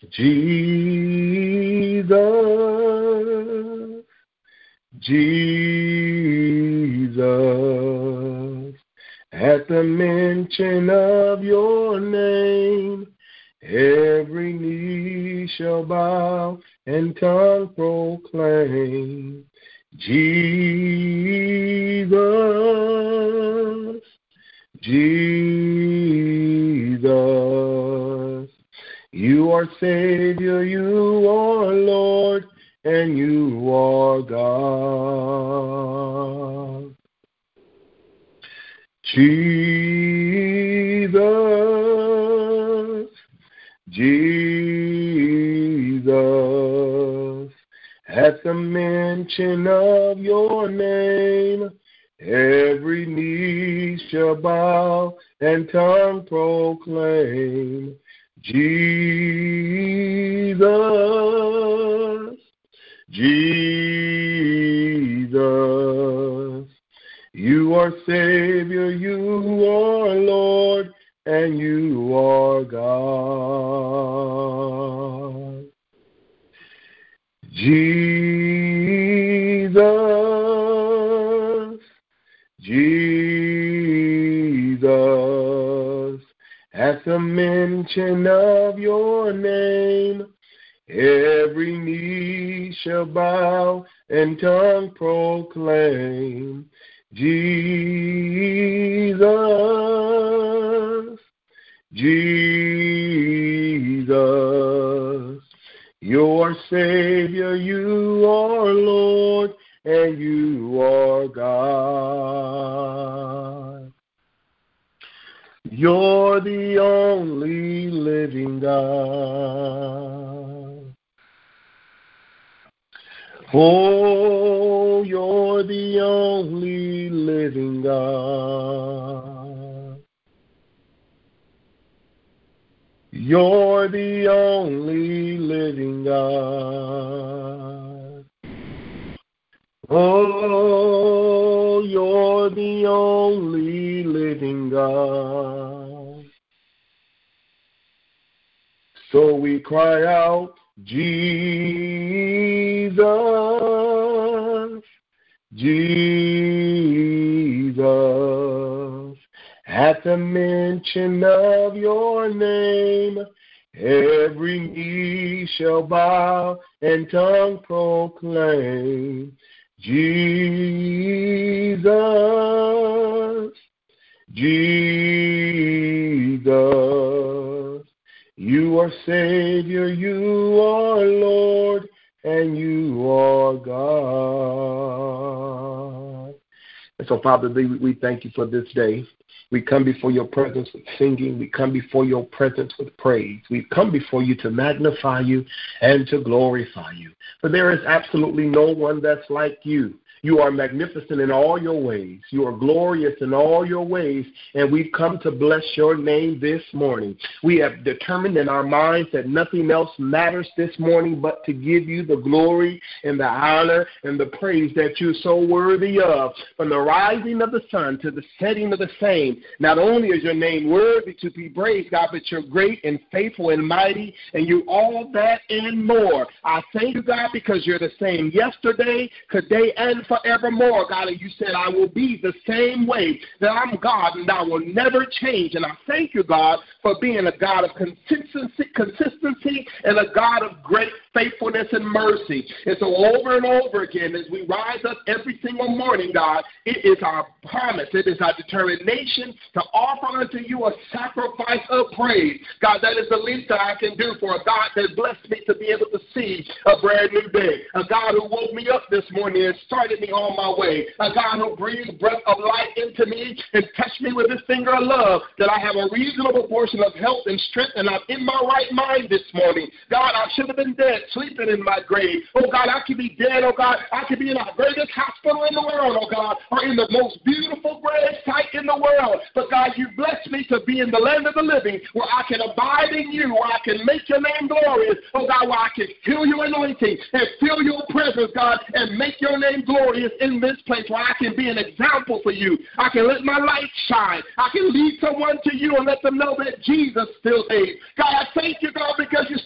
Jesus, Jesus. At the mention of your name, every knee shall bow and tongue proclaim. Jesus, Jesus. You are Savior, you are Lord, and you are God. Jesus, Jesus. At the mention of your name, every knee shall bow and tongue proclaim. Jesus, Jesus. You are Savior, you are Lord, and you are God. Jesus, Jesus. At the mention of your name, every knee shall bow and tongue proclaim. Jesus, Jesus. Your Savior, you are Lord, and you are God. You're the only living God. Oh, you're the only living God. You're the only living God. Oh, you're the only living God. So we cry out, Jesus, Jesus. At the mention of your name, every knee shall bow and tongue proclaim. Jesus, Jesus. You are Savior, you are Lord, and you are God. And so, Father, we thank you for this day. We come before your presence with singing. We come before your presence with praise. We come before you to magnify you and to glorify you. For there is absolutely no one that's like you. You are magnificent in all your ways. You are glorious in all your ways. And we've come to bless your name this morning. We have determined in our minds that nothing else matters this morning but to give you the glory and the honor and the praise that you're so worthy of. From the rising of the sun to the setting of the same, not only is your name worthy to be praised, God, but you're great and faithful and mighty, and you all that and more. I thank you, God, because you're the same yesterday, today, and forevermore, God. And you said, I will be the same way, that I'm God and I will never change. And I thank you, God, for being a God of consistency and a God of great faithfulness and mercy. And so over and over again, as we rise up every single morning, God, it is our promise, it is our determination to offer unto you a sacrifice of praise. God, that is the least that I can do for a God that blessed me to be able to see a brand new day. A God who woke me up this morning and started me on my way. A God who breathed breath of life into me and touched me with his finger of love, that I have a reasonable portion of health and strength and I'm in my right mind this morning. God, I should have been dead, sleeping in my grave. Oh, God, I could be dead. Oh, God, I could be in the greatest hospital in the world, oh, God, or in the most beautiful grave site in the world. But, God, you blessed me to be in the land of the living where I can abide in you, where I can make your name glorious. Oh, God, where I can feel your anointing and feel your presence, God, and make your name glorious in this place where I can be an example for you. I can let my light shine. I can lead someone to you and let them know that Jesus still saves. God, I thank you, God, because you still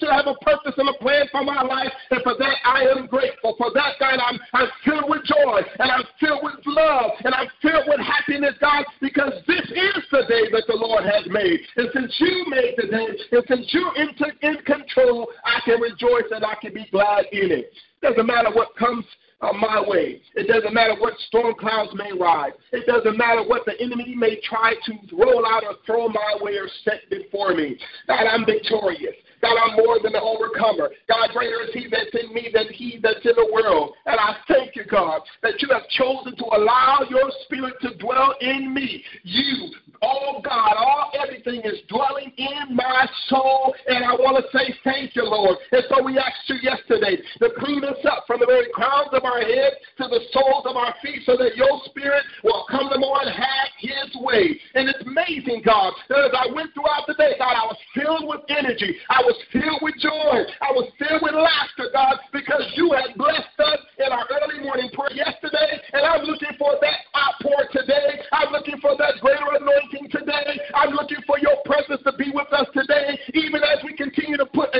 still have a purpose and a plan for my life, and for that I am grateful. For that, God, I'm filled with joy, and I'm filled with love, and I'm filled with happiness, God, because this is the day that the Lord has made. And since you made the day, and since you're in control, I can rejoice and I can be glad in it. Doesn't matter what comes my way. It doesn't matter what storm clouds may rise. It doesn't matter what the enemy may try to roll out or throw my way or set before me. God, I'm victorious. God, I'm more than an overcomer. God, greater is he that's in me than he that's in the world. And I thank you, God, that you have chosen to allow your spirit to dwell in me. You, oh God, everything is dwelling in my soul. And I want to say thank you, Lord. And so we asked you yesterday to clean us up from the very crowns of our heads to the soles of our feet so that your spirit will come to more and have his way. And it's amazing, God, that as I went throughout the day, God, I was filled with energy. I was filled with joy. I was filled with laughter, God, because you had blessed us in our early morning prayer yesterday, and I'm looking for that outpour today. I'm looking for that greater anointing today. I'm looking for your presence to be with us today, even as we continue to put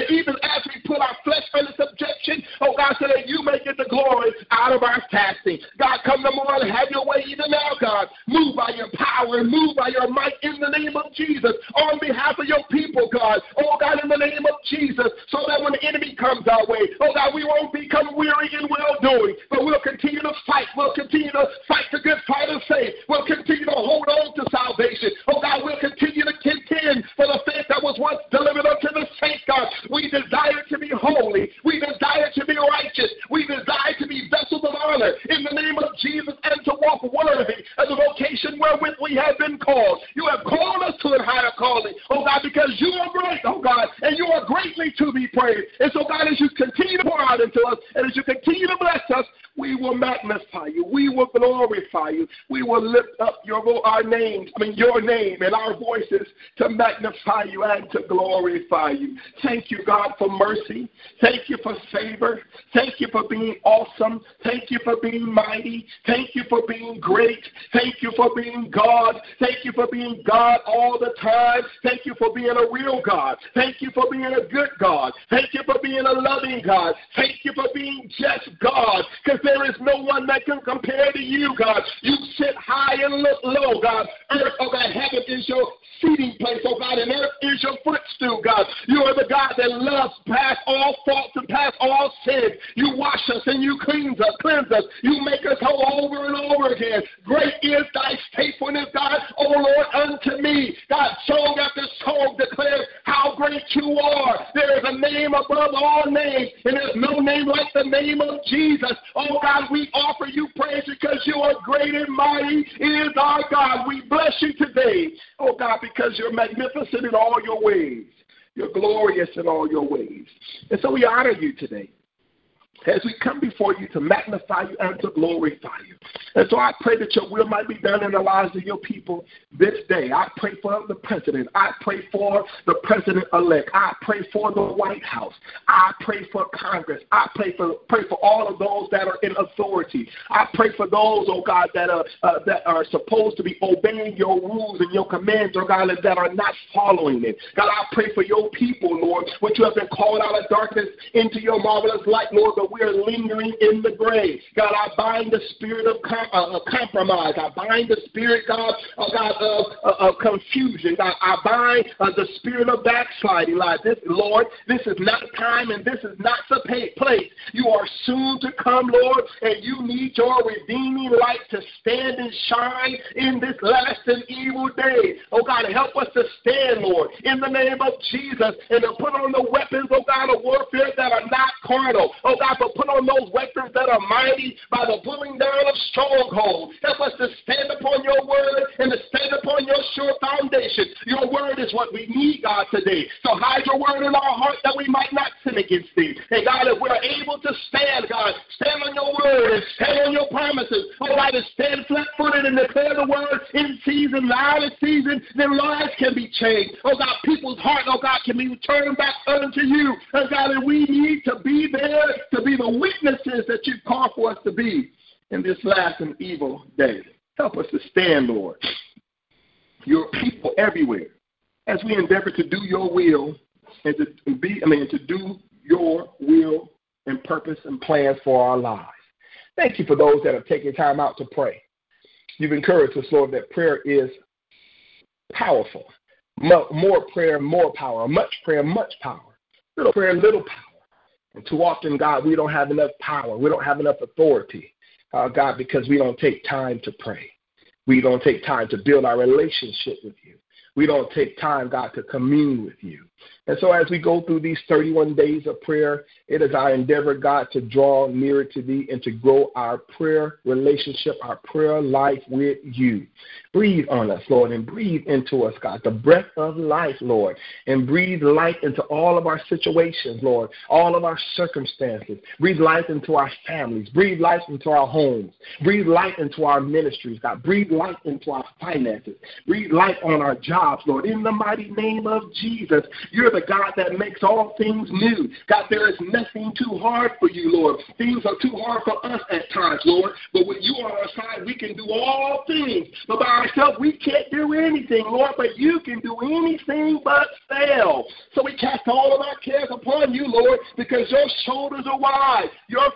our flesh under subjection, oh God, so that you may get the glory out of our fasting. God, come to more and have your way even now, God. Move by your power and move by your might in the name of Jesus on behalf of your people, God. Oh God, in the name of Jesus, so that when the enemy comes our way, oh God, we won't become weary in well-doing, but we'll continue to fight. We'll continue to fight the good fight of faith. We'll continue to hold on to salvation. Oh God, we'll continue to contend for the faith that was once delivered unto the saints, God. We desire to be holy. We desire to be righteous. We desire to be vessels of honor in the name of Jesus and to walk worthy of the vocation wherewith we have been called. You have called us to a higher calling, oh God, because you are great, oh God, and you are greatly to be praised. And so, God, as you continue to pour out into us and as you continue to bless us, we will magnify you. We will glorify you. We will lift up your name and our voices to magnify you and to glorify you. Thank you, God, for mercy. Thank you for favor. Thank you for being awesome. Thank you for being mighty. Thank you for being great. Thank you for being God. Thank you for being God all the time. Thank you for being a real God. Thank you for being a good God. Thank you for being a loving God. Thank you for being just God, because there is no one that can compare to you, God. You sit high and look low, God. Earth, oh God, heaven is your seating place, oh God, and earth is your footstool, God. You are the God that loves past all faults and past all sins. You wash us and you cleanse us. You make us whole over and over again. Great is thy faithfulness, God, oh Lord, unto me. God, song after song declares how great you are. There is a name above all names, and there's no name like the name of Jesus. Oh God, we offer you praise because you are great and mighty is our God. We bless you today, oh God, because you're magnificent in all your ways. You're glorious in all your ways. And so we honor you today as we come before you to magnify you and to glorify you. And so I pray that your will might be done in the lives of your people this day. I pray for the president. I pray for the president-elect. I pray for the White House. I pray for Congress. I pray for all of those that are in authority. I pray for those, oh God, that are supposed to be obeying your rules and your commands, oh God, that are not following it. God, I pray for your people, Lord, which you have been called out of darkness into your marvelous light, Lord, but we are lingering in the grave. God, I bind the spirit of compromise. I bind the spirit, God, of confusion. God, I bind the spirit of backsliding. Lord, this is not time and this is not the place. You are soon to come, Lord, and you need your redeeming light to stand and shine in this last and evil day. Oh God, help us to stand, Lord, in the name of Jesus, and to put on the weapons, oh God, of warfare that are not carnal. Oh God, but put on those weapons that are mighty by the pulling down of strongholds. Help us to stand upon your word and to stand upon your sure foundation. Your word is what we need, God, today. So hide your word in our heart that we might not sin against thee. And God, if we're able to stand, God, stand on your word and stand on your promises. Oh God, to stand flat-footed and declare the word in season, out of season, their lives can be changed. Oh God, people's heart, oh God, can be turned back unto you. And God, and we need to be there to be the witnesses that you've called for us to be in this last and evil day. Help us to stand, Lord. Your people everywhere, as we endeavor to do your will, and to do your will and purpose and plans for our lives. Thank you for those that have taken time out to pray. You've encouraged us, Lord, that prayer is powerful. More prayer, more power. Much prayer, much power. Little prayer, little power. And too often, God, we don't have enough power. We don't have enough authority, God, because we don't take time to pray. We don't take time to build our relationship with you. We don't take time, God, to commune with you. And so as we go through these 31 days of prayer, it is our endeavor, God, to draw nearer to thee and to grow our prayer relationship, our prayer life with you. Breathe on us, Lord, and breathe into us, God, the breath of life, Lord, and breathe life into all of our situations, Lord, all of our circumstances. Breathe life into our families. Breathe life into our homes. Breathe life into our ministries, God. Breathe life into our finances. Breathe life on our jobs, Lord, in the mighty name of Jesus. You're the God that makes all things new. God, there is nothing too hard for you, Lord. Things are too hard for us at times, Lord. But with you on our side, we can do all things. But by ourselves, we can't do anything, Lord. But you can do anything but fail. So we cast all of our cares upon you, Lord, because your shoulders are wide. Your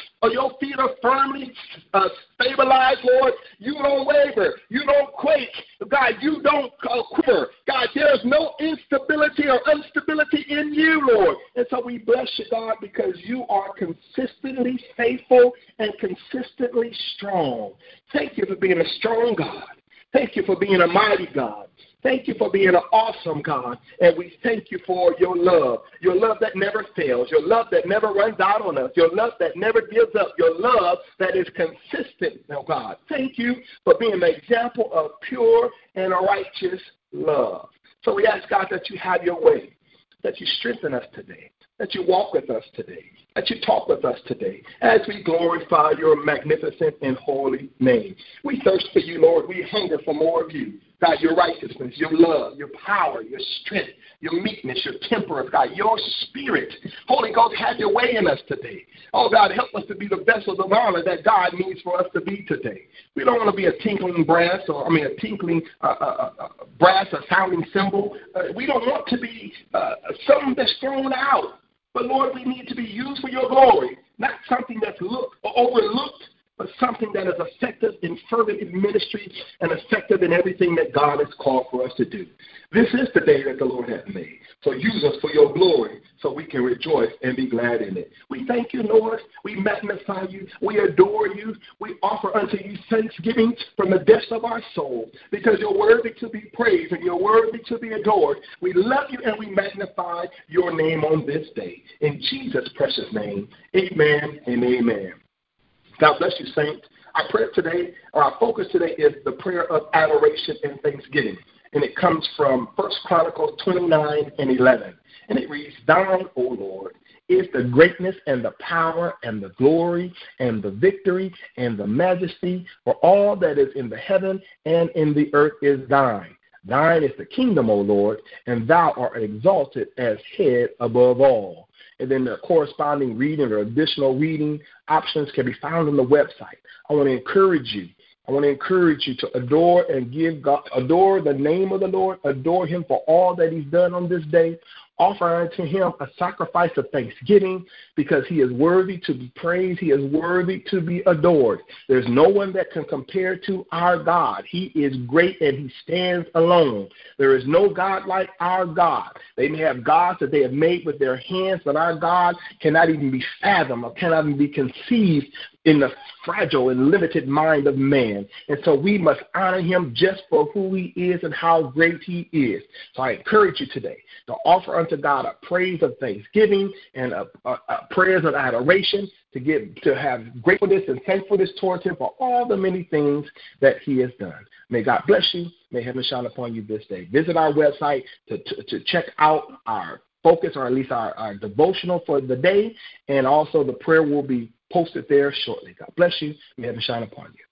feet are firmly stabilized, Lord. You don't waver. You don't quake. God, you don't quiver. God, there's no instability or instability in you, Lord. And so we bless you, God, because you are consistently faithful and consistently strong. Thank you for being a strong God. Thank you for being a mighty God. Thank you for being an awesome God. And we thank you for your love that never fails, your love that never runs out on us, your love that never gives up, your love that is consistent, oh God. Thank you for being an example of pure and righteous love. So we ask, God, that you have your way, that you strengthen us today, that you walk with us today, that you talk with us today as we glorify your magnificent and holy name. We thirst for you, Lord. We hunger for more of you. God, your righteousness, your love, your power, your strength, your meekness, your temperance, God, your spirit. Holy Ghost, have your way in us today. Oh, God, help us to be the vessels of honor that God needs for us to be today. We don't want to be a tinkling brass or sounding cymbal. We don't want to be something that's thrown out. But, Lord, we need to be used for your glory, not something that's overlooked, but something that is effective in fervent ministry and effective in everything that God has called for us to do. This is the day that the Lord has made. So use us for your glory so we can rejoice and be glad in it. We thank you, Lord. We magnify you. We adore you. We offer unto you thanksgiving from the depths of our soul because you're worthy to be praised and you're worthy to be adored. We love you and we magnify your name on this day. In Jesus' precious name, amen and amen. God bless you, saints. Our prayer today, or our focus today, is the prayer of adoration and thanksgiving. And it comes from 1 Chronicles 29:11. And it reads, Thine, O Lord, is the greatness and the power and the glory and the victory and the majesty, for all that is in the heaven and in the earth is thine. Thine is the kingdom, O Lord, and thou art exalted as head above all. And then the corresponding reading or additional reading options can be found on the website. I want to encourage you to adore and give God, adore the name of the Lord, adore him for all that he's done on this day. Offer unto him a sacrifice of thanksgiving because he is worthy to be praised. He is worthy to be adored. There's no one that can compare to our God. He is great and he stands alone. There is no God like our God. They may have gods that they have made with their hands, but our God cannot even be fathomed or cannot even be conceived in the fragile and limited mind of man. And so we must honor him just for who he is and how great he is. So I encourage you today to offer unto God a praise of thanksgiving and a prayers of adoration, to have gratefulness and thankfulness towards him for all the many things that he has done. May God bless you. May heaven shine upon you this day. Visit our website to check out our focus, or at least our devotional for the day, and also the prayer will be posted there shortly. God bless you. May heaven shine upon you.